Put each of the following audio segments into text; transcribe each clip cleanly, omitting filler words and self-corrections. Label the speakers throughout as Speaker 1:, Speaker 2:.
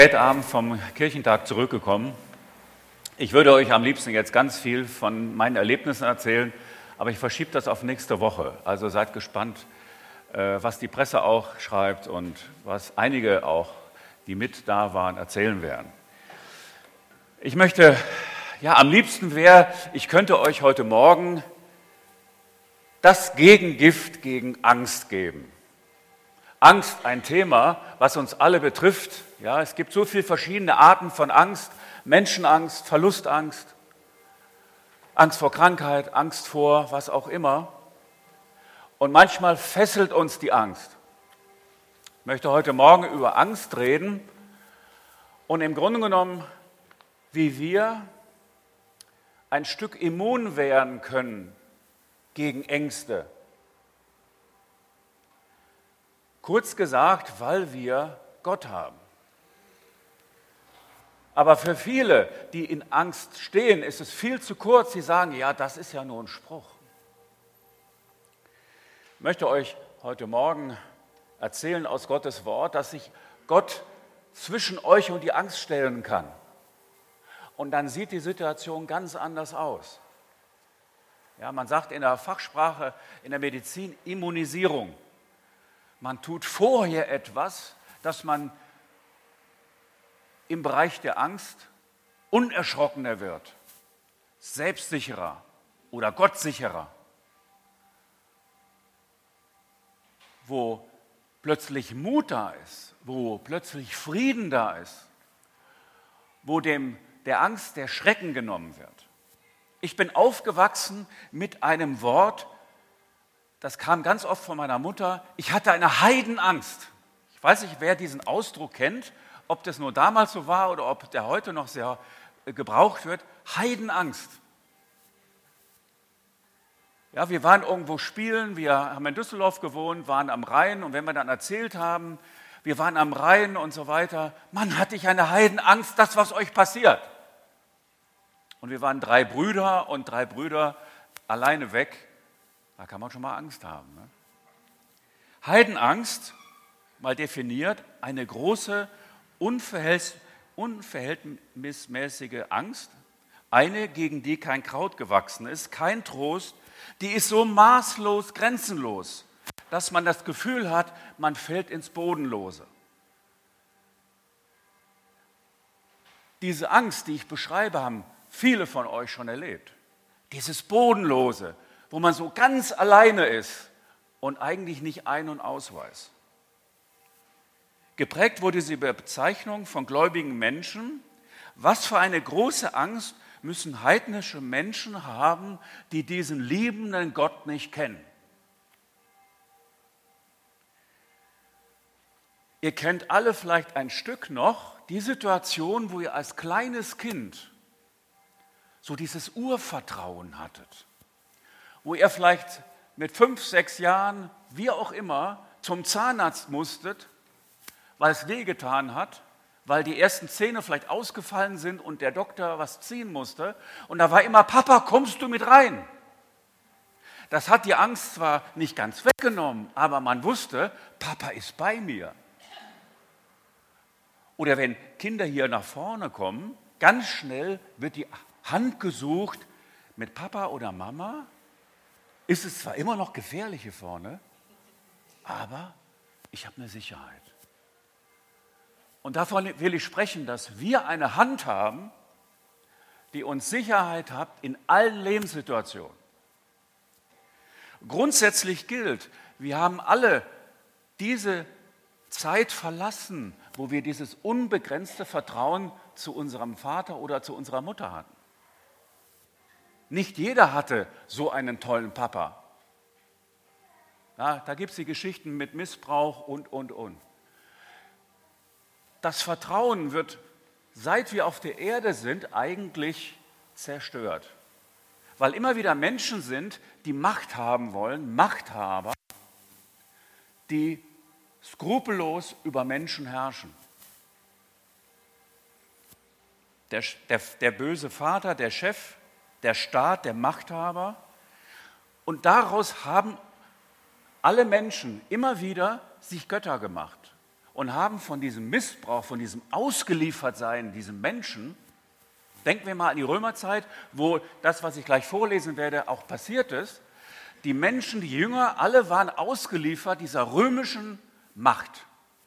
Speaker 1: Spät abends vom Kirchentag zurückgekommen. Ich würde euch am liebsten jetzt ganz viel von meinen Erlebnissen erzählen, aber ich verschiebe das auf nächste Woche. Also seid gespannt, was die Presse auch schreibt und was einige auch, die mit da waren, erzählen werden. Ich möchte, am liebsten wäre, ich könnte euch heute Morgen das Gegengift gegen Angst geben. Angst, ein Thema, was uns alle betrifft. Ja, es gibt so viele verschiedene Arten von Angst: Menschenangst, Verlustangst, Angst vor Krankheit, Angst vor was auch immer. Und manchmal fesselt uns die Angst. Ich möchte heute Morgen über Angst reden und im Grunde genommen, wie wir ein Stück immun werden können gegen Ängste. Kurz gesagt, weil wir Gott haben. Aber für viele, die in Angst stehen, ist es viel zu kurz. Sie sagen, ja, das ist ja nur ein Spruch. Ich möchte euch heute Morgen erzählen aus Gottes Wort, dass sich Gott zwischen euch und die Angst stellen kann. Und dann sieht die Situation ganz anders aus. Ja, man sagt in der Fachsprache, in der Medizin, Immunisierung. Man tut vorher etwas, dass man im Bereich der Angst unerschrockener wird, selbstsicherer oder gottsicherer, wo plötzlich Mut da ist, wo plötzlich Frieden da ist, wo der Angst der Schrecken genommen wird. Ich bin aufgewachsen mit einem Wort, das kam ganz oft von meiner Mutter: Ich hatte eine Heidenangst. Ich weiß nicht, wer diesen Ausdruck kennt, ob das nur damals so war oder ob der heute noch sehr gebraucht wird. Heidenangst. Ja, wir waren irgendwo spielen, wir haben in Düsseldorf gewohnt, waren am Rhein, und wenn wir dann erzählt haben, wir waren am Rhein und so weiter, Mann, hatte ich eine Heidenangst, das, was euch passiert. Und wir waren 3 Brüder und 3 Brüder alleine weg. Da kann man schon mal Angst haben. Ne? Heidenangst, mal definiert, eine große, unverhältnismäßige Angst, eine, gegen die kein Kraut gewachsen ist, kein Trost, die ist so maßlos, grenzenlos, dass man das Gefühl hat, man fällt ins Bodenlose. Diese Angst, die ich beschreibe, haben viele von euch schon erlebt. Dieses Bodenlose, wo man so ganz alleine ist und eigentlich nicht ein- und ausweist. Geprägt wurde diese Bezeichnung von gläubigen Menschen. Was für eine große Angst müssen heidnische Menschen haben, die diesen liebenden Gott nicht kennen? Ihr kennt alle vielleicht ein Stück noch die Situation, wo ihr als kleines Kind so dieses Urvertrauen hattet. Wo ihr vielleicht mit 5, 6 Jahren, wie auch immer, zum Zahnarzt musstet, weil es wehgetan hat, weil die ersten Zähne vielleicht ausgefallen sind und der Doktor was ziehen musste. Und da war immer: Papa, kommst du mit rein? Das hat die Angst zwar nicht ganz weggenommen, aber man wusste, Papa ist bei mir. Oder wenn Kinder hier nach vorne kommen, ganz schnell wird die Hand gesucht mit Papa oder Mama. Ist es zwar immer noch gefährlich hier vorne, aber ich habe eine Sicherheit. Und davon will ich sprechen, dass wir eine Hand haben, die uns Sicherheit hat in allen Lebenssituationen. Grundsätzlich gilt, wir haben alle diese Zeit verlassen, wo wir dieses unbegrenzte Vertrauen zu unserem Vater oder zu unserer Mutter hatten. Nicht jeder hatte so einen tollen Papa. Ja, da gibt es die Geschichten mit Missbrauch und. Das Vertrauen wird, seit wir auf der Erde sind, eigentlich zerstört. Weil immer wieder Menschen sind, die Macht haben wollen, Machthaber, die skrupellos über Menschen herrschen. Der böse Vater, der Chef, der Staat, der Machthaber. Und daraus haben alle Menschen immer wieder sich Götter gemacht. und haben von diesem Missbrauch, von diesem Ausgeliefertsein, diesem Menschen, denken wir mal an die Römerzeit, wo das, was ich gleich vorlesen werde, auch passiert ist. Die Menschen, die Jünger, alle waren ausgeliefert dieser römischen Macht,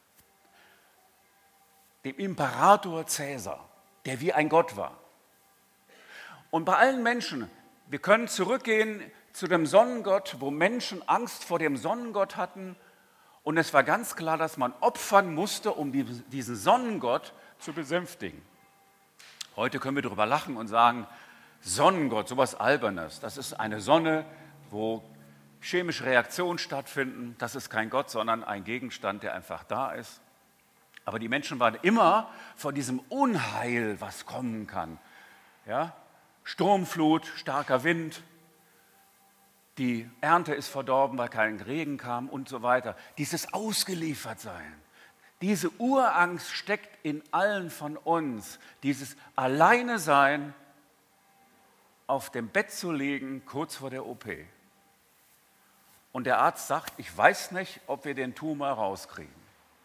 Speaker 1: dem Imperator Caesar, der wie ein Gott war. Und bei allen Menschen, wir können zurückgehen zu dem Sonnengott, wo Menschen Angst vor dem Sonnengott hatten. Und es war ganz klar, dass man opfern musste, um diesen Sonnengott zu besänftigen. Heute können wir darüber lachen und sagen, Sonnengott, sowas Albernes, das ist eine Sonne, wo chemische Reaktionen stattfinden. Das ist kein Gott, sondern ein Gegenstand, der einfach da ist. Aber die Menschen waren immer vor diesem Unheil, was kommen kann. Ja? Sturmflut, starker Wind, die Ernte ist verdorben, weil kein Regen kam und so weiter. Dieses Ausgeliefertsein, diese Urangst steckt in allen von uns. Dieses Alleine-Sein, auf dem Bett zu liegen, kurz vor der OP. Und der Arzt sagt, ich weiß nicht, ob wir den Tumor rauskriegen.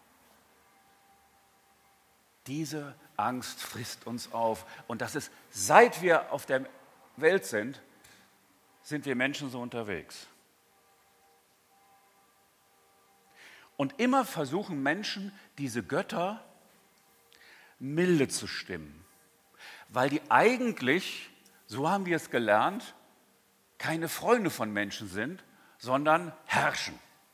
Speaker 1: Diese Angst frisst uns auf. Und das ist, seit wir auf der Welt sind wir Menschen so unterwegs. Und immer versuchen Menschen, diese Götter milde zu stimmen, weil die eigentlich, so haben wir es gelernt, keine Freunde von Menschen sind, sondern herrschen.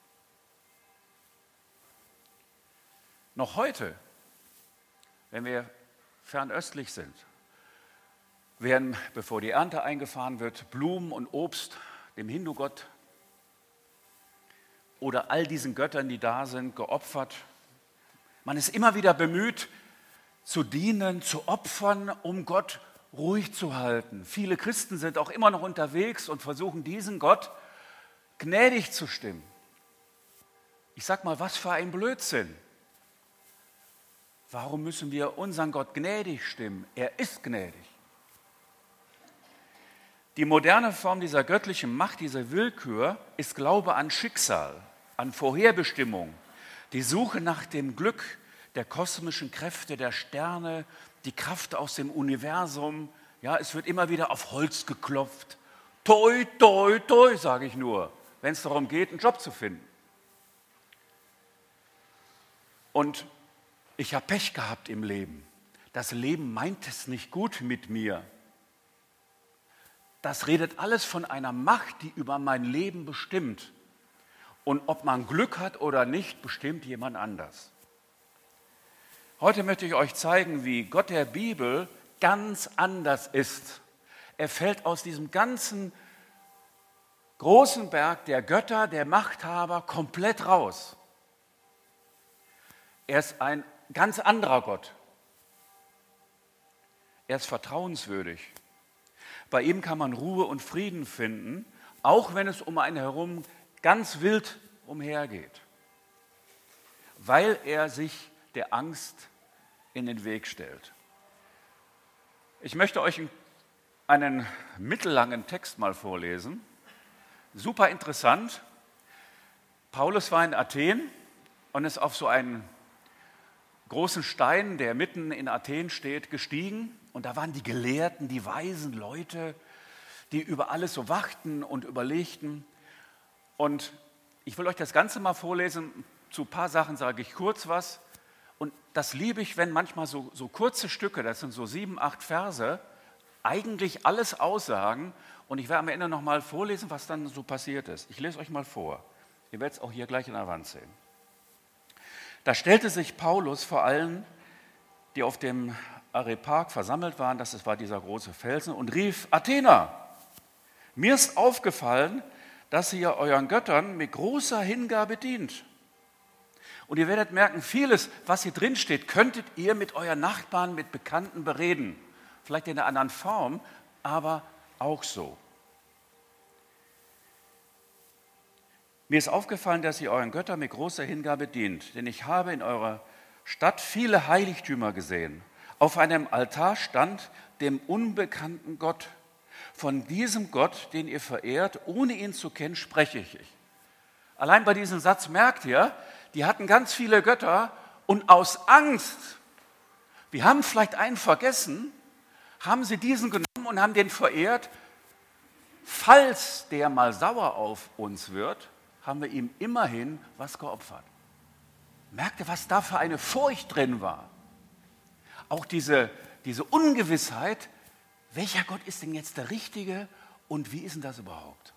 Speaker 1: Noch heute, wenn wir fernöstlich sind, werden, bevor die Ernte eingefahren wird, Blumen und Obst dem Hindu-Gott oder all diesen Göttern, die da sind, geopfert. Man ist immer wieder bemüht, zu dienen, zu opfern, um Gott ruhig zu halten. Viele Christen sind auch immer noch unterwegs und versuchen, diesen Gott gnädig zu stimmen. Ich sag mal, was für ein Blödsinn. Warum müssen wir unseren Gott gnädig stimmen? Er ist gnädig. Die moderne Form dieser göttlichen Macht, dieser Willkür, ist Glaube an Schicksal, an Vorherbestimmung, die Suche nach dem Glück der kosmischen Kräfte, der Sterne, die Kraft aus dem Universum. Ja, es wird immer wieder auf Holz geklopft. Toi, toi, toi, sage ich nur, wenn es darum geht, einen Job zu finden. Und ich habe Pech gehabt im Leben. Das Leben meint es nicht gut mit mir. Das redet alles von einer Macht, die über mein Leben bestimmt. Und ob man Glück hat oder nicht, bestimmt jemand anders. Heute möchte ich euch zeigen, wie Gott der Bibel ganz anders ist. Er fällt aus diesem ganzen großen Berg der Götter, der Machthaber komplett raus. Er ist ein ganz anderer Gott. Er ist vertrauenswürdig. Bei ihm kann man Ruhe und Frieden finden, auch wenn es um einen herum ganz wild umhergeht, weil er sich der Angst in den Weg stellt. Ich möchte euch einen mittellangen Text mal vorlesen. Super interessant. Paulus war in Athen und ist auf so einen großen Stein, der mitten in Athen steht, gestiegen. Und da waren die Gelehrten, die weisen Leute, die über alles so wachten und überlegten. Und ich will euch das Ganze mal vorlesen. Zu ein paar Sachen sage ich kurz was. Und das liebe ich, wenn manchmal so kurze Stücke, das sind so 7, 8 Verse, eigentlich alles aussagen. Und ich werde am Ende nochmal vorlesen, was dann so passiert ist. Ich lese euch mal vor. Ihr werdet es auch hier gleich in der Wand sehen. Da stellte sich Paulus vor allen, die auf dem Areopag versammelt waren, das war dieser große Felsen, und rief: Athener, mir ist aufgefallen, dass ihr euren Göttern mit großer Hingabe dient. Und ihr werdet merken, vieles, was hier drin steht, könntet ihr mit euren Nachbarn, mit Bekannten bereden. Vielleicht in einer anderen Form, aber auch so. Mir ist aufgefallen, dass ihr euren Göttern mit großer Hingabe dient, denn ich habe in eurer Stadt viele Heiligtümer gesehen. Auf einem Altar stand dem unbekannten Gott. Von diesem Gott, den ihr verehrt, ohne ihn zu kennen, spreche ich. Allein bei diesem Satz merkt ihr, die hatten ganz viele Götter Und aus Angst, wir haben vielleicht einen vergessen, haben sie diesen genommen und haben den verehrt. Falls der mal sauer auf uns wird, haben wir ihm immerhin was geopfert. Merkt ihr, was da für eine Furcht drin war? Auch diese Ungewissheit, welcher Gott ist denn jetzt der Richtige und wie ist denn das überhaupt?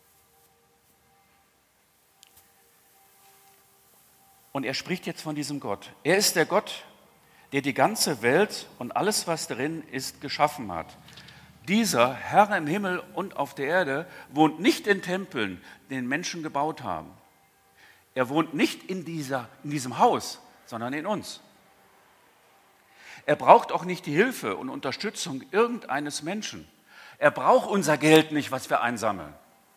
Speaker 1: Und er spricht jetzt von diesem Gott. Er ist der Gott, der die ganze Welt und alles, was darin ist, geschaffen hat. Dieser Herr im Himmel und auf der Erde wohnt nicht in Tempeln, den Menschen gebaut haben. Er wohnt nicht in diesem Haus, sondern in uns. Er braucht auch nicht die Hilfe und Unterstützung irgendeines Menschen. Er braucht unser Geld nicht, was wir einsammeln.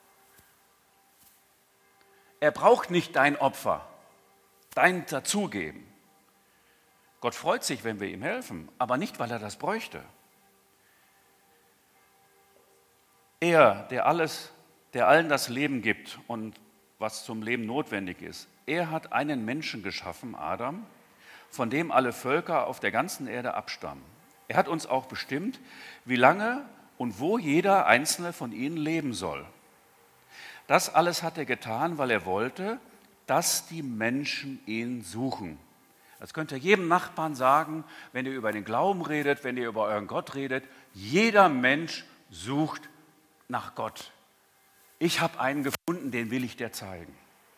Speaker 1: Er braucht nicht dein Opfer, dein Dazugeben. Gott freut sich, wenn wir ihm helfen, aber nicht, weil er das bräuchte. Er, der allen das Leben gibt und was zum Leben notwendig ist, er hat einen Menschen geschaffen, Adam, von dem alle Völker auf der ganzen Erde abstammen. Er hat uns auch bestimmt, wie lange und wo jeder einzelne von ihnen leben soll. Das alles hat er getan, weil er wollte, dass die Menschen ihn suchen. Das könnt ihr jedem Nachbarn sagen, wenn ihr über den Glauben redet, wenn ihr über euren Gott redet. Jeder Mensch sucht nach Gott. Ich habe einen gefunden, den will ich dir zeigen.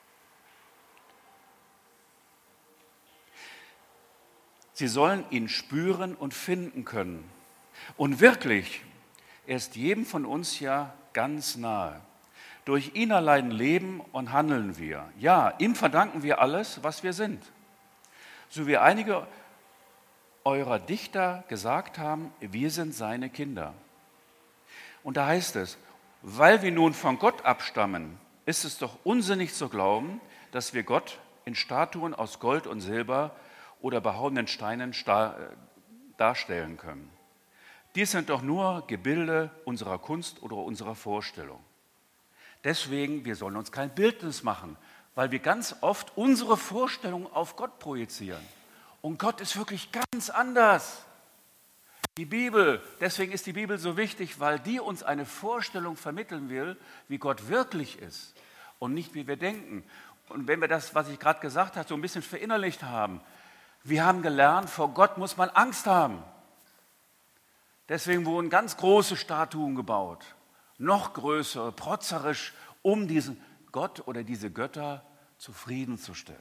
Speaker 1: Sie sollen ihn spüren und finden können. Und wirklich, er ist jedem von uns ja ganz nahe. Durch ihn allein leben und handeln wir. Ja, ihm verdanken wir alles, was wir sind. So wie einige eurer Dichter gesagt haben, wir sind seine Kinder. Und da heißt es, weil wir nun von Gott abstammen, ist es doch unsinnig zu glauben, dass wir Gott in Statuen aus Gold und Silber oder behauenen Steinen darstellen können. Dies sind doch nur Gebilde unserer Kunst oder unserer Vorstellung. Deswegen, wir sollen uns kein Bildnis machen, weil wir ganz oft unsere Vorstellung auf Gott projizieren. Und Gott ist wirklich ganz anders. Die Bibel, deswegen ist die Bibel so wichtig, weil die uns eine Vorstellung vermitteln will, wie Gott wirklich ist und nicht, wie wir denken. Und wenn wir das, was ich gerade gesagt habe, so ein bisschen verinnerlicht haben, wir haben gelernt, vor Gott muss man Angst haben. Deswegen wurden ganz große Statuen gebaut, noch größere, protzerisch, um diesen Gott oder diese Götter zufriedenzustellen.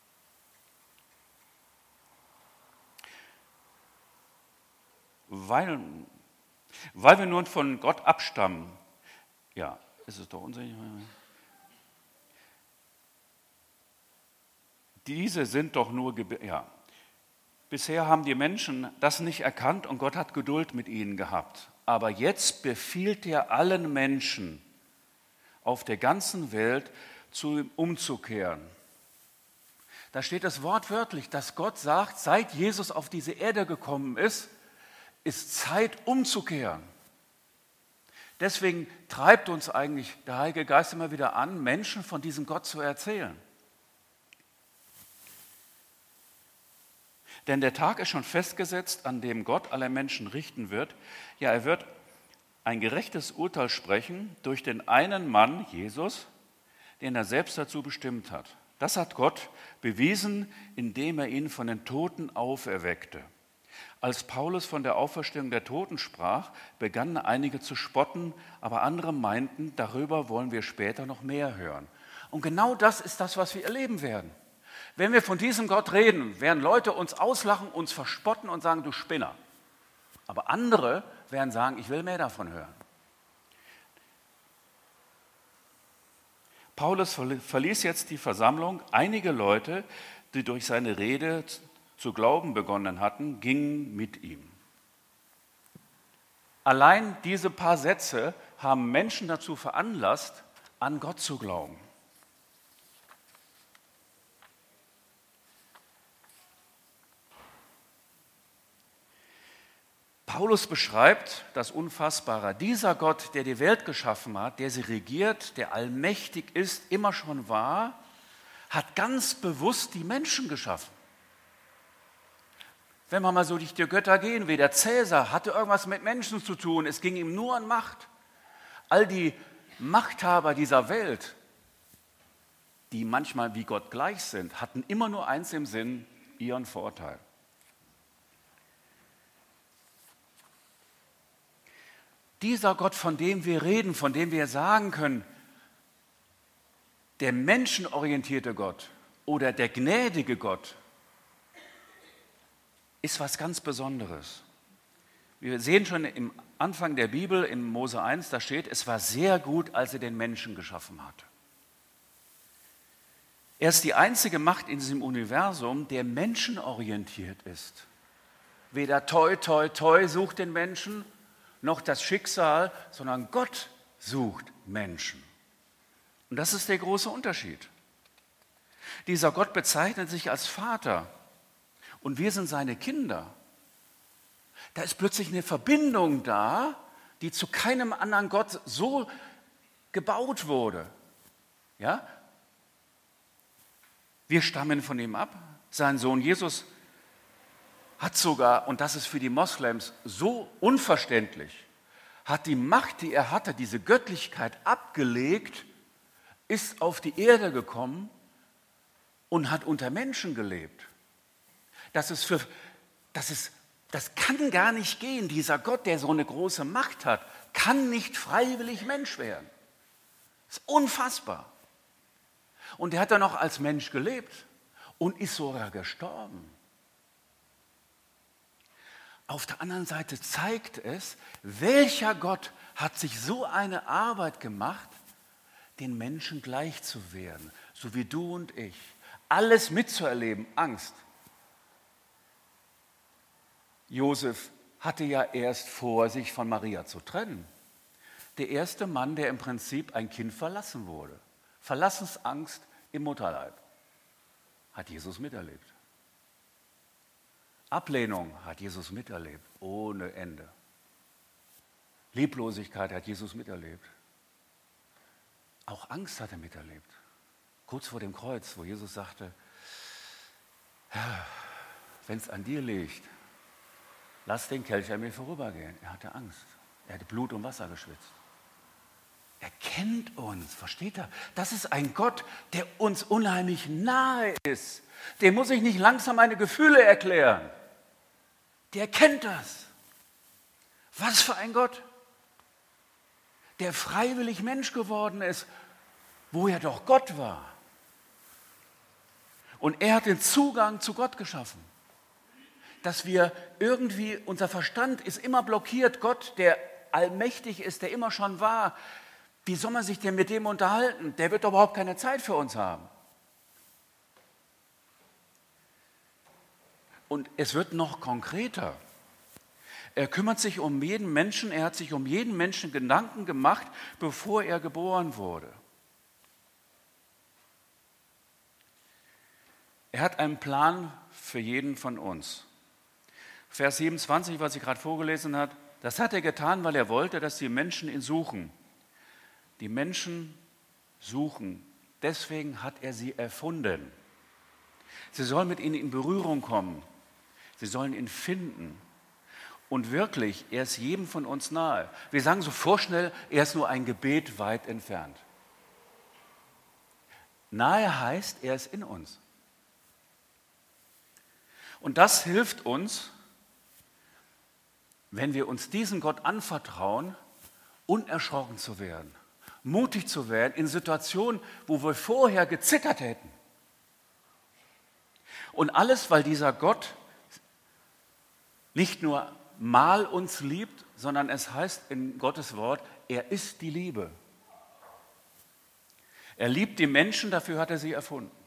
Speaker 1: Weil wir nun von Gott abstammen, ja, ist es doch unsicher. Diese sind doch nur, ja. Bisher haben die Menschen das nicht erkannt und Gott hat Geduld mit ihnen gehabt. Aber jetzt befiehlt er allen Menschen auf der ganzen Welt, zu ihm umzukehren. Da steht es wortwörtlich, dass Gott sagt, seit Jesus auf diese Erde gekommen ist Zeit umzukehren. Deswegen treibt uns eigentlich der Heilige Geist immer wieder an, Menschen von diesem Gott zu erzählen. Denn der Tag ist schon festgesetzt, an dem Gott alle Menschen richten wird. Ja, er wird ein gerechtes Urteil sprechen durch den einen Mann, Jesus, den er selbst dazu bestimmt hat. Das hat Gott bewiesen, indem er ihn von den Toten auferweckte. Als Paulus von der Auferstehung der Toten sprach, begannen einige zu spotten, aber andere meinten, darüber wollen wir später noch mehr hören. Und genau das ist das, was wir erleben werden. Wenn wir von diesem Gott reden, werden Leute uns auslachen, uns verspotten und sagen, du Spinner. Aber andere werden sagen, ich will mehr davon hören. Paulus verließ jetzt die Versammlung. Einige Leute, die durch seine Rede zu glauben begonnen hatten, gingen mit ihm. Allein diese paar Sätze haben Menschen dazu veranlasst, an Gott zu glauben. Paulus beschreibt das Unfassbare. Dieser Gott, der die Welt geschaffen hat, der sie regiert, der allmächtig ist, immer schon war, hat ganz bewusst die Menschen geschaffen. Wenn wir mal so durch die Götter gehen, wie der Cäsar, hatte irgendwas mit Menschen zu tun. Es ging ihm nur um Macht. All die Machthaber dieser Welt, die manchmal wie Gott gleich sind, hatten immer nur eins im Sinn, ihren Vorteil. Dieser Gott, von dem wir reden, von dem wir sagen können, der menschenorientierte Gott oder der gnädige Gott, ist was ganz Besonderes. Wir sehen schon im Anfang der Bibel, in Mose 1, da steht, es war sehr gut, als er den Menschen geschaffen hatte. Er ist die einzige Macht in diesem Universum, der menschenorientiert ist. Weder toi, toi, toi sucht den Menschen, noch das Schicksal, sondern Gott sucht Menschen. Und das ist der große Unterschied. Dieser Gott bezeichnet sich als Vater und wir sind seine Kinder. Da ist plötzlich eine Verbindung da, die zu keinem anderen Gott so gebaut wurde. Ja? Wir stammen von ihm ab. Sein Sohn Jesus hat sogar, und das ist für die Moslems so unverständlich, hat die Macht, die er hatte, diese Göttlichkeit abgelegt, ist auf die Erde gekommen und hat unter Menschen gelebt. Das kann gar nicht gehen. Dieser Gott, der so eine große Macht hat, kann nicht freiwillig Mensch werden. Das ist unfassbar. Und er hat dann noch als Mensch gelebt und ist sogar gestorben. Auf der anderen Seite zeigt es, welcher Gott hat sich so eine Arbeit gemacht, den Menschen gleich zu werden, so wie du und ich. Alles mitzuerleben, Angst. Josef hatte ja erst vor, sich von Maria zu trennen. Der erste Mann, der im Prinzip ein Kind verlassen wurde. Verlassensangst im Mutterleib. Hat Jesus miterlebt. Ablehnung hat Jesus miterlebt, ohne Ende. Lieblosigkeit hat Jesus miterlebt. Auch Angst hat er miterlebt. Kurz vor dem Kreuz, wo Jesus sagte, wenn es an dir liegt, lass den Kelch an mir vorübergehen. Er hatte Angst. Er hatte Blut und Wasser geschwitzt. Er kennt uns, versteht ihr? Das ist ein Gott, der uns unheimlich nahe ist. Dem muss ich nicht langsam meine Gefühle erklären. Der kennt das. Was für ein Gott, der freiwillig Mensch geworden ist, wo er doch Gott war. Und er hat den Zugang zu Gott geschaffen. Dass wir irgendwie, unser Verstand ist immer blockiert, Gott, der allmächtig ist, der immer schon war. Wie soll man sich denn mit dem unterhalten? Der wird doch überhaupt keine Zeit für uns haben. Und es wird noch konkreter. Er kümmert sich um jeden Menschen, er hat sich um jeden Menschen Gedanken gemacht, bevor er geboren wurde. Er hat einen Plan für jeden von uns. Vers 27, was ich gerade vorgelesen habe, das hat er getan, weil er wollte, dass die Menschen ihn suchen. Die Menschen suchen, deswegen hat er sie erfunden. Sie sollen mit ihnen in Berührung kommen. Sie sollen ihn finden. Und wirklich, er ist jedem von uns nahe. Wir sagen so vorschnell, er ist nur ein Gebet weit entfernt. Nahe heißt, er ist in uns. Und das hilft uns, wenn wir uns diesem Gott anvertrauen, unerschrocken zu werden, mutig zu werden in Situationen, wo wir vorher gezittert hätten. Und alles, weil dieser Gott nicht nur mal uns liebt, sondern es heißt in Gottes Wort, er ist die Liebe. Er liebt die Menschen, dafür hat er sie erfunden.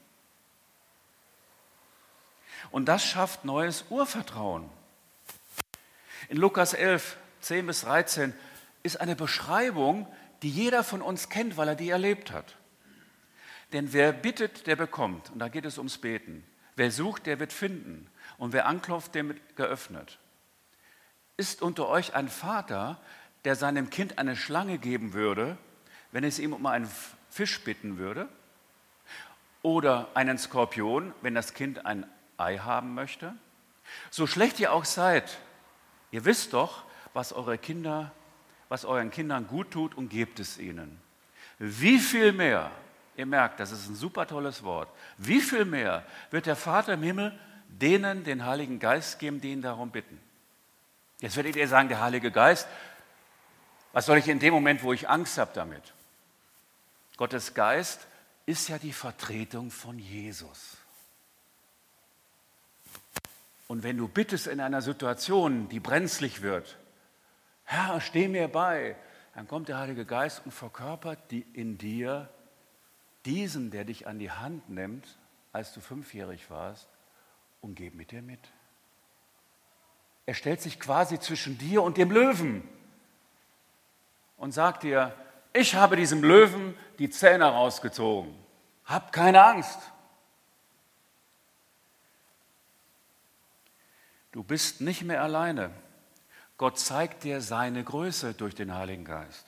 Speaker 1: Und das schafft neues Urvertrauen. In Lukas 11, 10 bis 13 ist eine Beschreibung, die jeder von uns kennt, weil er die erlebt hat. Denn wer bittet, der bekommt. Und da geht es ums Beten. Wer sucht, der wird finden. Und wer anklopft, dem wird geöffnet. Ist unter euch ein Vater, der seinem Kind eine Schlange geben würde, wenn es ihm um einen Fisch bitten würde? Oder einen Skorpion, wenn das Kind ein Ei haben möchte? So schlecht ihr auch seid, ihr wisst doch, was euren Kindern gut tut und gebt es ihnen. Wie viel mehr, ihr merkt, das ist ein super tolles Wort, wie viel mehr wird der Vater im Himmel denen den Heiligen Geist geben, die ihn darum bitten? Jetzt werdet ihr sagen, der Heilige Geist, was soll ich in dem Moment, wo ich Angst habe damit? Gottes Geist ist ja die Vertretung von Jesus. Und wenn du bittest in einer Situation, die brenzlig wird, Herr, steh mir bei, dann kommt der Heilige Geist und verkörpert in dir diesen, der dich an die Hand nimmt, als du 5-jährig warst, und geht mit dir mit. Er stellt sich quasi zwischen dir und dem Löwen und sagt dir, ich habe diesem Löwen die Zähne rausgezogen. Hab keine Angst. Du bist nicht mehr alleine. Gott zeigt dir seine Größe durch den Heiligen Geist.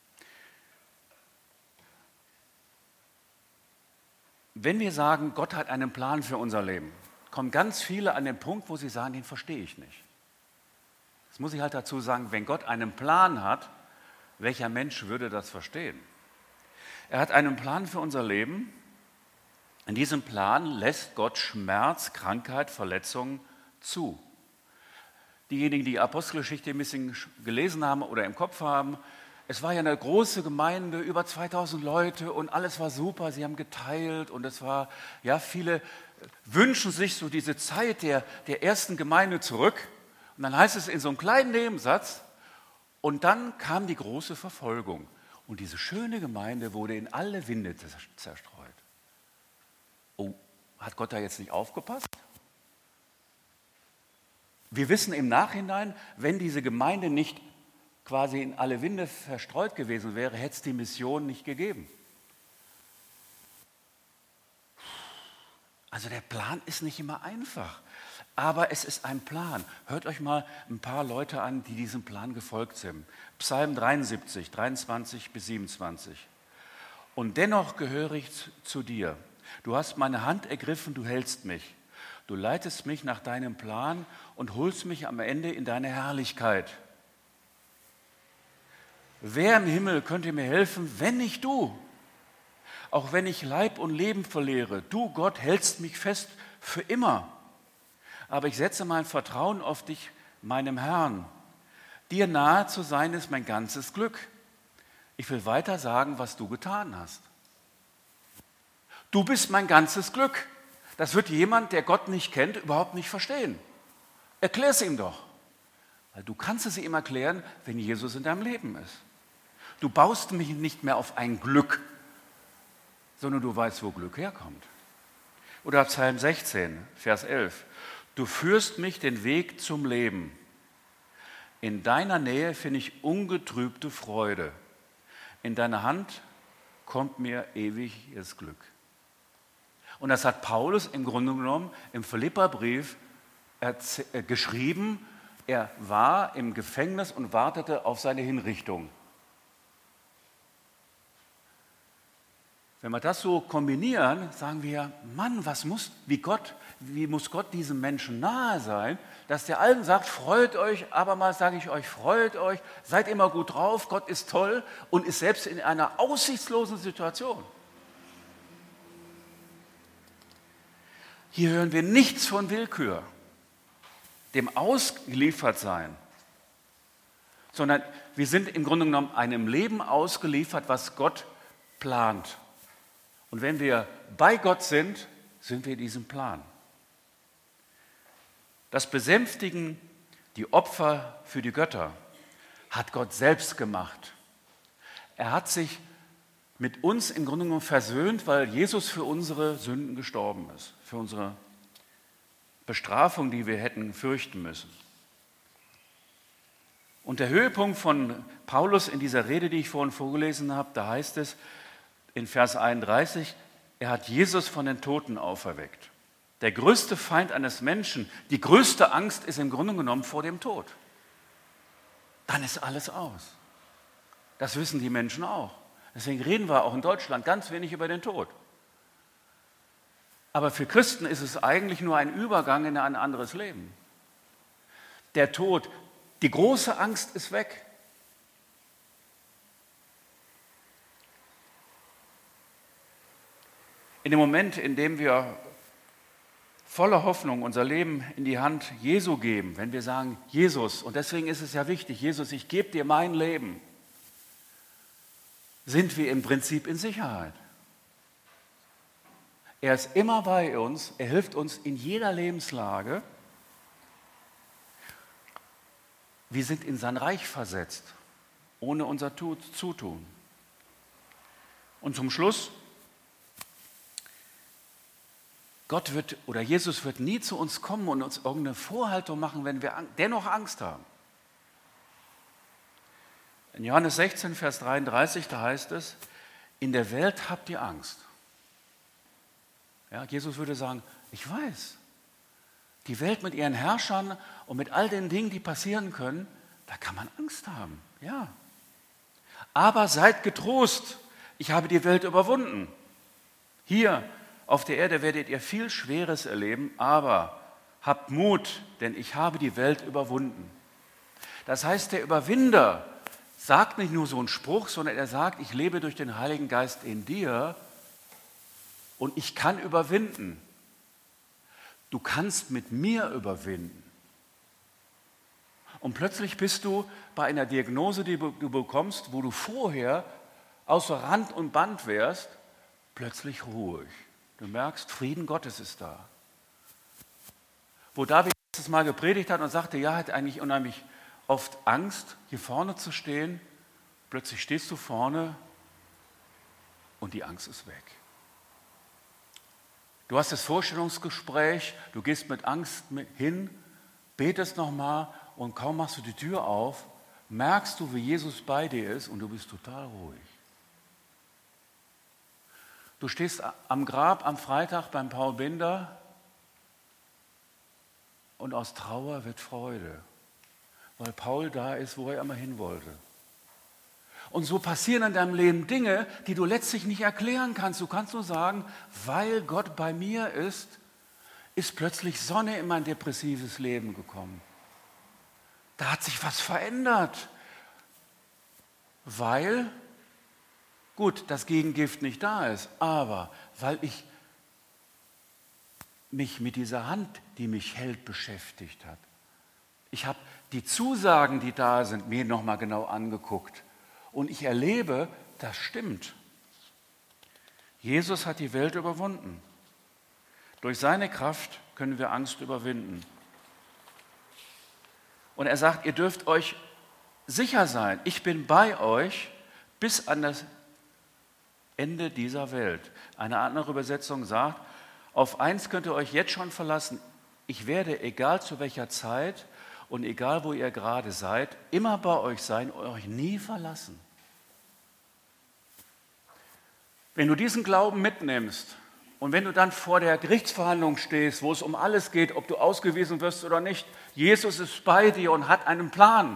Speaker 1: Wenn wir sagen, Gott hat einen Plan für unser Leben, kommen ganz viele an den Punkt, wo sie sagen, den verstehe ich nicht. Das muss ich halt dazu sagen, wenn Gott einen Plan hat, welcher Mensch würde das verstehen? Er hat einen Plan für unser Leben. In diesem Plan lässt Gott Schmerz, Krankheit, Verletzungen zu. Diejenigen, die Apostelgeschichte ein bisschen gelesen haben oder im Kopf haben, es war ja eine große Gemeinde, über 2000 Leute und alles war super, sie haben geteilt und es war, ja, viele wünschen sich so diese Zeit der ersten Gemeinde zurück. Und dann heißt es in so einem kleinen Nebensatz, und dann kam die große Verfolgung und diese schöne Gemeinde wurde in alle Winde zerstreut. Oh, hat Gott da jetzt nicht aufgepasst? Wir wissen im Nachhinein, wenn diese Gemeinde nicht quasi in alle Winde verstreut gewesen wäre, hätte es die Mission nicht gegeben. Also der Plan ist nicht immer einfach, aber es ist ein Plan. Hört euch mal ein paar Leute an, die diesem Plan gefolgt sind. Psalm 73, 23 bis 27. Und dennoch gehöre ich zu dir. Du hast meine Hand ergriffen, du hältst mich. Du leitest mich nach deinem Plan und holst mich am Ende in deine Herrlichkeit. Wer im Himmel könnte mir helfen, wenn nicht du? Auch wenn ich Leib und Leben verliere, du Gott hältst mich fest für immer. Aber ich setze mein Vertrauen auf dich, meinem Herrn. Dir nahe zu sein ist mein ganzes Glück. Ich will weiter sagen, was du getan hast. Du bist mein ganzes Glück. Das wird jemand, der Gott nicht kennt, überhaupt nicht verstehen. Erklär es ihm doch. Weil du kannst es ihm erklären, wenn Jesus in deinem Leben ist. Du baust mich nicht mehr auf ein Glück, sondern du weißt, wo Glück herkommt. Oder Psalm 16, Vers 11. Du führst mich den Weg zum Leben. In deiner Nähe finde ich ungetrübte Freude. In deiner Hand kommt mir ewiges Glück. Und das hat Paulus im Grunde genommen im Philipperbrief geschrieben. Er war im Gefängnis und wartete auf seine Hinrichtung. Wenn wir das so kombinieren, sagen wir, Mann, wie muss Gott diesem Menschen nahe sein, dass der allen sagt, freut euch, abermals sage ich euch, freut euch, seid immer gut drauf, Gott ist toll und ist selbst in einer aussichtslosen Situation. Hier hören wir nichts von Willkür, dem Ausgeliefertsein, sondern wir sind im Grunde genommen einem Leben ausgeliefert, was Gott plant. Und wenn wir bei Gott sind, sind wir in diesem Plan. Das Besänftigen, die Opfer für die Götter, hat Gott selbst gemacht. Er hat sich mit uns im Grunde genommen versöhnt, weil Jesus für unsere Sünden gestorben ist, für unsere Bestrafung, die wir hätten fürchten müssen. Und der Höhepunkt von Paulus in dieser Rede, die ich vorhin vorgelesen habe, da heißt es in Vers 31, er hat Jesus von den Toten auferweckt. Der größte Feind eines Menschen, die größte Angst ist im Grunde genommen vor dem Tod. Dann ist alles aus. Das wissen die Menschen auch. Deswegen reden wir auch in Deutschland ganz wenig über den Tod. Aber für Christen ist es eigentlich nur ein Übergang in ein anderes Leben. der Tod, die große Angst ist weg. In dem Moment, in dem wir voller Hoffnung unser Leben in die Hand Jesu geben, wenn wir sagen, Jesus, und deswegen ist es ja wichtig, Jesus, ich gebe dir mein Leben, sind wir im Prinzip in Sicherheit. Er ist immer bei uns, er hilft uns in jeder Lebenslage. Wir sind in sein Reich versetzt, ohne unser Zutun. Und zum Schluss, Jesus wird nie zu uns kommen und uns irgendeine Vorhaltung machen, wenn wir dennoch Angst haben. In Johannes 16, Vers 33, da heißt es, in der Welt habt ihr Angst. Ja, Jesus würde sagen, ich weiß, die Welt mit ihren Herrschern und mit all den Dingen, die passieren können, da kann man Angst haben, ja. Aber seid getrost, ich habe die Welt überwunden. Hier auf der Erde werdet ihr viel Schweres erleben, aber habt Mut, denn ich habe die Welt überwunden. Das heißt, der Überwinder sagt nicht nur so einen Spruch, sondern er sagt, ich lebe durch den Heiligen Geist in dir und ich kann überwinden. Du kannst mit mir überwinden. Und plötzlich bist du bei einer Diagnose, die du bekommst, wo du vorher außer Rand und Band wärst, plötzlich ruhig. Du merkst, Frieden Gottes ist da. Wo David letztes Mal gepredigt hat und sagte, ja, er hat eigentlich unheimlich oft Angst, hier vorne zu stehen. Plötzlich stehst du vorne und die Angst ist weg. Du hast das Vorstellungsgespräch, du gehst mit Angst hin, betest nochmal und kaum machst du die Tür auf, merkst du, wie Jesus bei dir ist und du bist total ruhig. Du stehst am Grab am Freitag beim Paul Binder und aus Trauer wird Freude, weil Paul da ist, wo er immer hin wollte. Und so passieren in deinem Leben Dinge, die du letztlich nicht erklären kannst. Du kannst nur sagen, weil Gott bei mir ist, ist plötzlich Sonne in mein depressives Leben gekommen. Da hat sich was verändert, weil, gut, das Gegengift nicht da ist, aber weil ich mich mit dieser Hand, die mich hält, beschäftigt hat. Ich habe die Zusagen, die da sind, mir nochmal genau angeguckt. Und ich erlebe, das stimmt. Jesus hat die Welt überwunden. Durch seine Kraft können wir Angst überwinden. Und er sagt, ihr dürft euch sicher sein, ich bin bei euch bis an das Ende dieser Welt. Eine andere Übersetzung sagt, auf eins könnt ihr euch jetzt schon verlassen, ich werde, egal zu welcher Zeit und egal wo ihr gerade seid, immer bei euch sein und euch nie verlassen. Wenn du diesen Glauben mitnimmst und wenn du dann vor der Gerichtsverhandlung stehst, wo es um alles geht, ob du ausgewiesen wirst oder nicht, Jesus ist bei dir und hat einen Plan.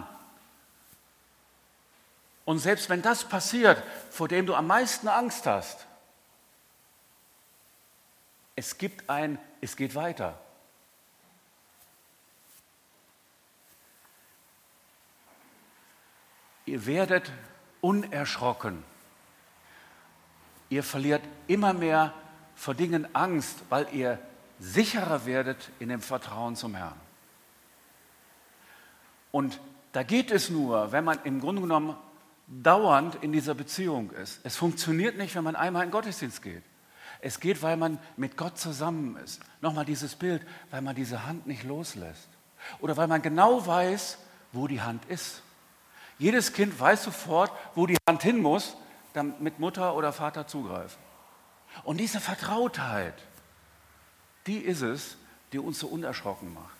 Speaker 1: Und selbst wenn das passiert, vor dem du am meisten Angst hast, es geht weiter. Ihr werdet unerschrocken. Ihr verliert immer mehr vor Dingen Angst, weil ihr sicherer werdet in dem Vertrauen zum Herrn. Und da geht es nur, wenn man im Grunde genommen dauernd in dieser Beziehung ist. Es funktioniert nicht, wenn man einmal in den Gottesdienst geht. Es geht, weil man mit Gott zusammen ist. Nochmal dieses Bild, weil man diese Hand nicht loslässt. Oder weil man genau weiß, wo die Hand ist. Jedes Kind weiß sofort, wo die Hand hin muss, damit Mutter oder Vater zugreifen. Und diese Vertrautheit, die ist es, die uns so unerschrocken macht.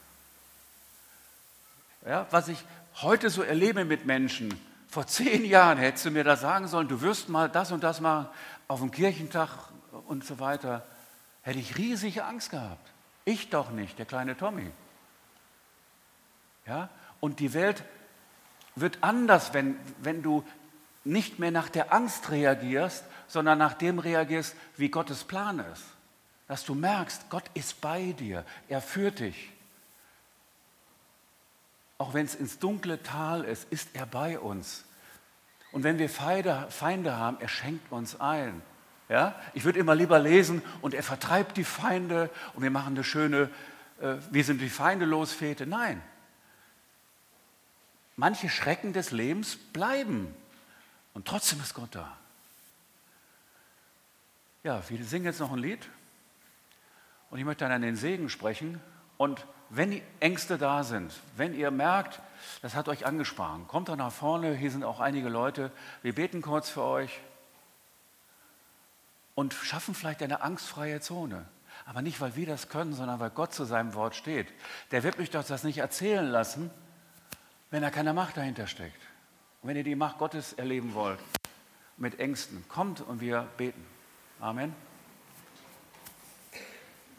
Speaker 1: Ja, was ich heute so erlebe mit Menschen, vor 10 Jahren hättest du mir das sagen sollen, du wirst mal das und das machen auf dem Kirchentag und so weiter, hätte ich riesige Angst gehabt. Ich doch nicht, der kleine Tommy. Ja? Und die Welt wird anders, wenn du nicht mehr nach der Angst reagierst, sondern nach dem reagierst, wie Gottes Plan ist. Dass du merkst, Gott ist bei dir, er führt dich. Auch wenn es ins dunkle Tal ist er bei uns. Und wenn wir Feinde haben, er schenkt uns ein. Ja? Ich würde immer lieber lesen, und er vertreibt die Feinde und wir machen eine schöne, wir sind die Feinde los Fete. Nein. Manche Schrecken des Lebens bleiben und trotzdem ist Gott da. Ja, wir singen jetzt noch ein Lied und ich möchte dann an den Segen sprechen. Und wenn Ängste da sind, wenn ihr merkt, das hat euch angesprochen, kommt doch nach vorne, hier sind auch einige Leute, wir beten kurz für euch und schaffen vielleicht eine angstfreie Zone. Aber nicht, weil wir das können, sondern weil Gott zu seinem Wort steht. Der wird mich doch das nicht erzählen lassen, wenn da keine Macht dahinter steckt. Und wenn ihr die Macht Gottes erleben wollt, mit Ängsten, kommt und wir beten. Amen.